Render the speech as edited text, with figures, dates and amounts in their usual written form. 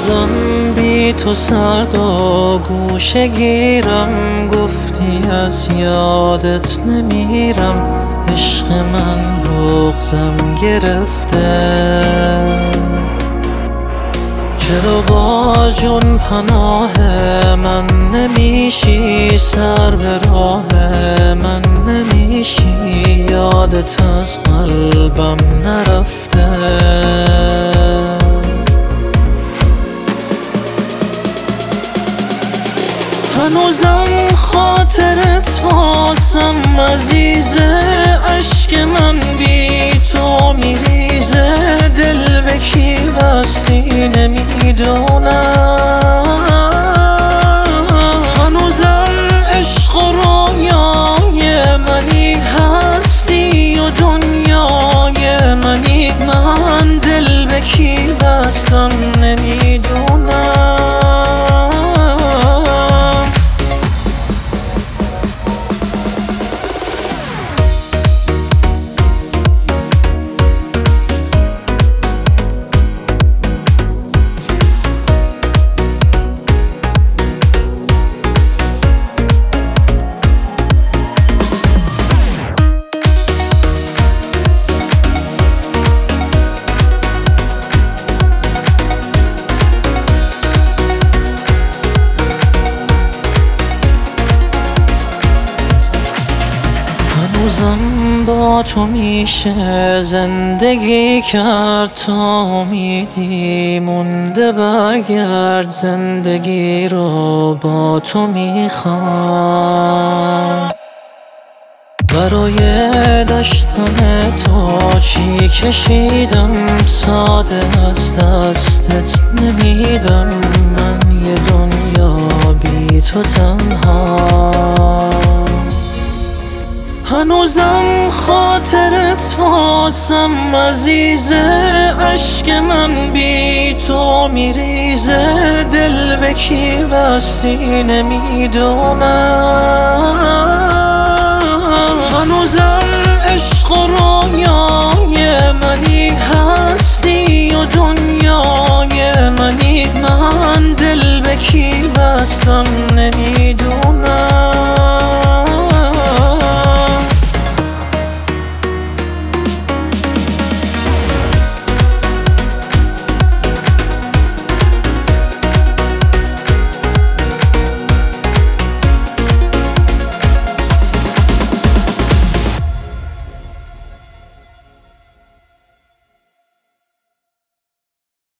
هنوزم بی تو سرد و گوشه گیرم، گفتی از یادت نمیرم. عشق من بغضم گرفته، چرا با جون پناه من نمیشی؟ سر به راه من نمیشی؟ یادت از قلبم نرفته. هنوزم خاطرت واسم عزیزه، عشق من بی تو میریزه. دل به کی بستی نمیدونم. هنوزم عشق و رویای منی، هستی و دنیای منی. من دل به کی بستم نمیدونم. هنوزم با تو میشه زندگی کرد، تا امیدی مونده برگرد. زندگی رو با تو میخوام، برای داشتن تو چی کشیدم. ساده از دستت نمیدم، من یه دنیا بی تو تنها. هنوزم خاطرت واسم عزیزه، عشق من بی تو میریزه. دل به کی بستی نمیدونم. هنوزم عشق و رویای منی، هستی و دنیای منی. من دل به کی بستم